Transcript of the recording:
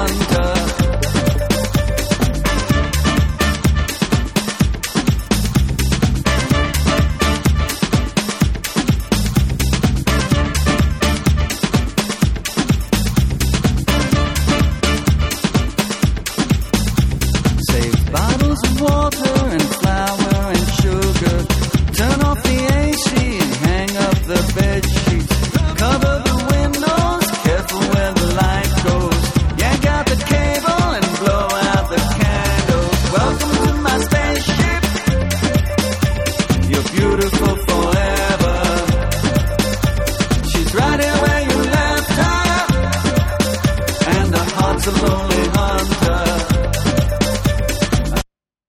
hunter. Save bottles of water and flour and sugar. Turn off the AC and hang up the bed sheets. Cover the windows, careful where the light goes. Yank out the cable and blow out the candles. Welcome to my spaceship. You're beautiful forever. She's right here where you left her, and her heart's a lonely hunter.